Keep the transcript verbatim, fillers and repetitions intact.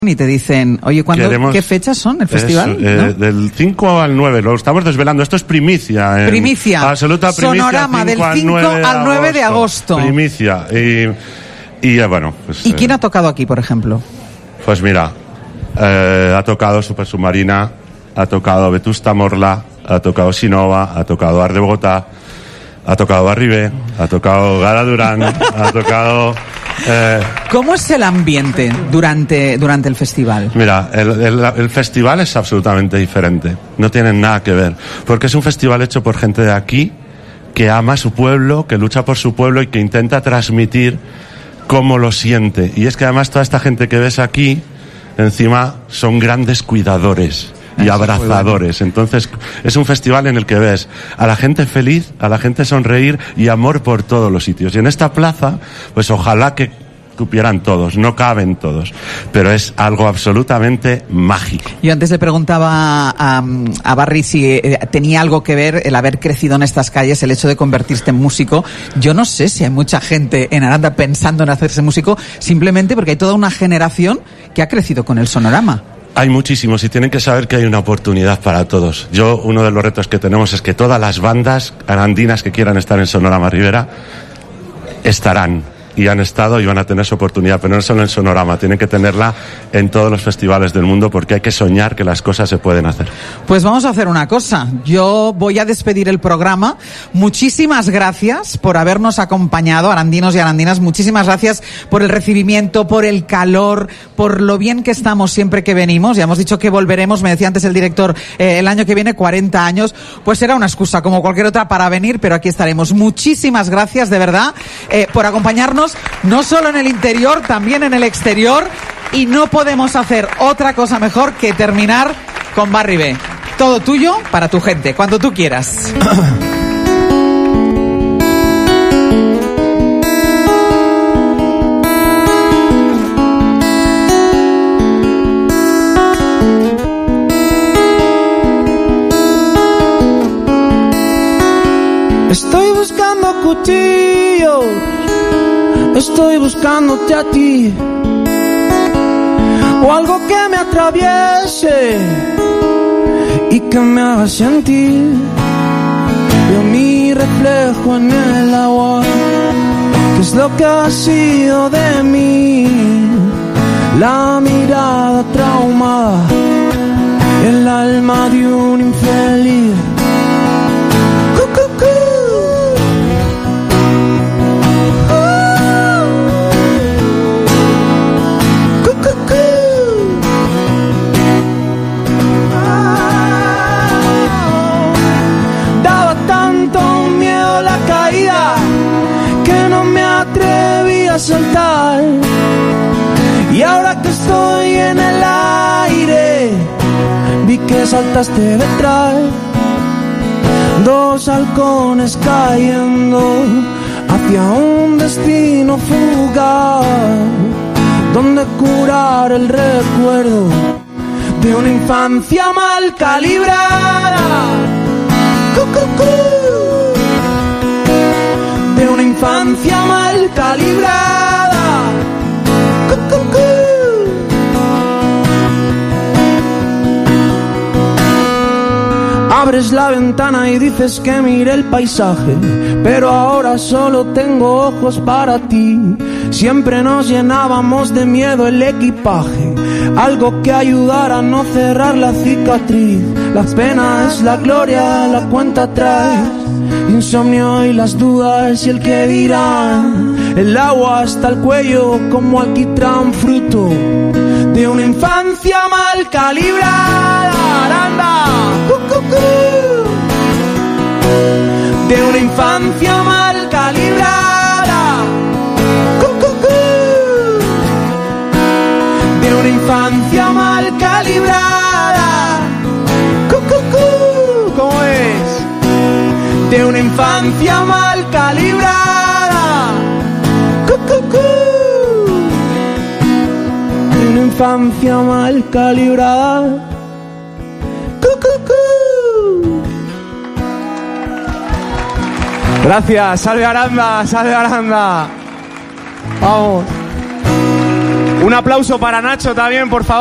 y te dicen, oye, ¿cuándo, Queremos, ¿qué fechas son el festival? Es, eh, ¿no? Del cinco al nueve, lo estamos desvelando, esto es primicia. Primicia. Absoluta primicia. Sonorama del cinco al nueve de agosto. Primicia. Y, y eh, bueno, pues... ¿Y quién eh, ha tocado aquí, por ejemplo? Pues mira, eh, ha tocado Super Submarina, ha tocado Vetusta Morla, ha tocado Sinova, ha tocado Art de Bogotá, ha tocado Barribé, ha tocado Gara Durán, ha tocado... Eh, ¿Cómo es el ambiente durante, durante el festival? Mira, el, el, el festival es absolutamente diferente, no tienen nada que ver, porque es un festival hecho por gente de aquí, que ama su pueblo, que lucha por su pueblo y que intenta transmitir cómo lo siente. Y es que además toda esta gente que ves aquí, encima son grandes cuidadores y abrazadores. Entonces es un festival en el que ves a la gente feliz, a la gente sonreír y amor por todos los sitios. Y en esta plaza, pues ojalá que cupieran todos, no caben todos, pero es algo absolutamente mágico. Yo antes le preguntaba a, a Barry si eh, tenía algo que ver el haber crecido en estas calles, el hecho de convertirse en músico. Yo no sé si hay mucha gente en Aranda pensando en hacerse músico, simplemente porque hay toda una generación que ha crecido con el sonorama. Hay muchísimos y tienen que saber que hay una oportunidad para todos. Yo, uno de los retos que tenemos es que todas las bandas arandinas que quieran estar en Sonorama Ribera estarán. Y han estado y van a tener su oportunidad, pero no solo en Sonorama, tienen que tenerla en todos los festivales del mundo, porque hay que soñar que las cosas se pueden hacer. Pues vamos a hacer una cosa, yo voy a despedir el programa. Muchísimas gracias por habernos acompañado, arandinos y arandinas, muchísimas gracias por el recibimiento, por el calor, por lo bien que estamos siempre que venimos. Ya hemos dicho que volveremos, me decía antes el director, eh, el año que viene, cuarenta años, pues será una excusa como cualquier otra para venir, pero aquí estaremos. Muchísimas gracias, de verdad, eh, por acompañarnos, no solo en el interior, también en el exterior, y no podemos hacer otra cosa mejor que terminar con Barribé. Todo tuyo para tu gente, cuando tú quieras. Estoy buscando cuchillos, estoy buscándote a ti, o algo que me atraviese y que me haga sentir. Veo mi reflejo en el agua, ¿qué es lo que ha sido de mí? La mirada traumada, el alma de un infeliz. Soltar, y ahora que estoy en el aire vi que saltaste detrás. Dos halcones cayendo hacia un destino fugaz, donde curar el recuerdo de una infancia mal calibrada. ¡Cu, cu, cu! De una infancia mal calibrada. ¡Cu, cu, cu! Abres la ventana y dices que mire el paisaje, pero ahora solo tengo ojos para ti. Siempre nos llenábamos de miedo el equipaje, algo que ayudara a no cerrar la cicatriz. La pena es la gloria, la cuenta atrás, insomnio y las dudas y el que dirá. El agua hasta el cuello como alquitrán, fruto de una infancia mal calibrada. Aranda, cu, cu, cu. De una infancia mal calibrada. Cu, cu, cu. De una infancia mal calibrada. Cu, cu, cu. ¿Cómo es? De una infancia mal calibrada. Cu, cu, cu. De una infancia mal calibrada. Cu, cu, cu. Gracias, salve Aranda, salve Aranda. Vamos. Un aplauso para Nacho también, por favor.